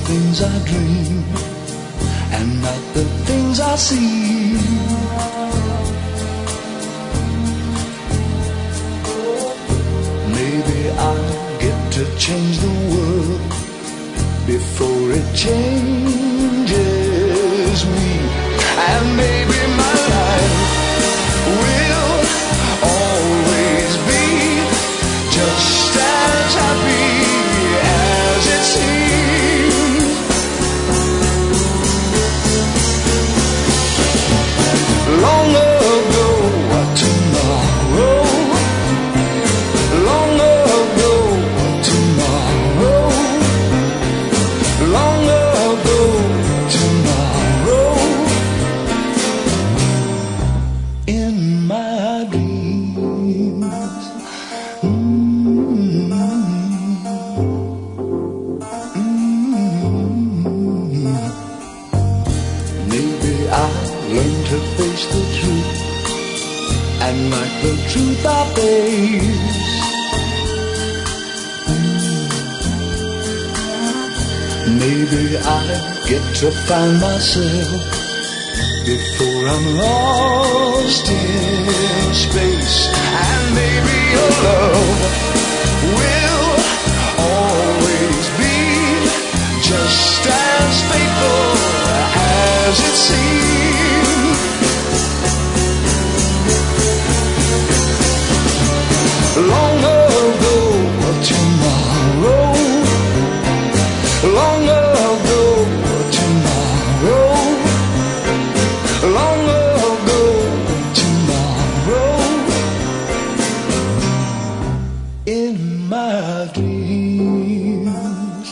things I dream and not the things I see. Maybe I'll get to change the world before it changes me. And maybe my life will always be just as happy as it seems. Long ago, tomorrow. Long ago, tomorrow. Long ago, tomorrow. In my dreams. Maybe I'll learn to face the truth and like the truth I face. Maybe I'll get to find myself before I'm lost in space. And maybe your love will always be just as faithful as it seems. Long ago, tomorrow. Long ago, tomorrow. Long ago, tomorrow. In my dreams.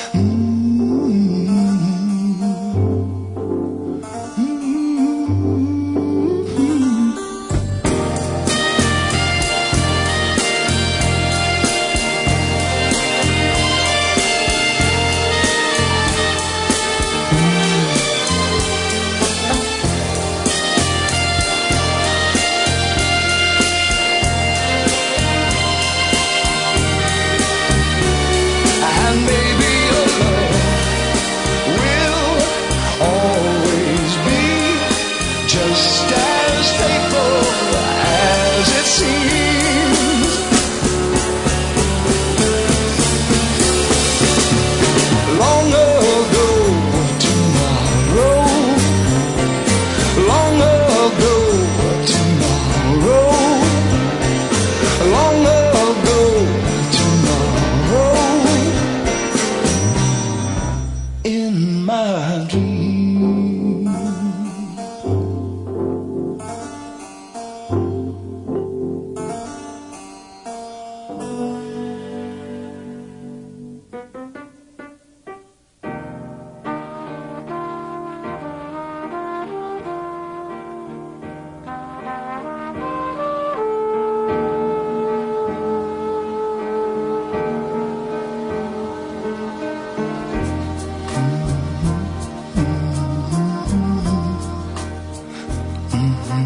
And maybe your love will always be just as faithful as it seems. Long ago, tomorrow. Long ago, tomorrow. Long ago, tomorrow. In my dreams.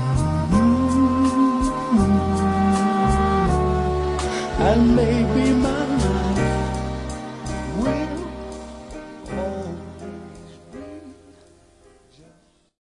And maybe my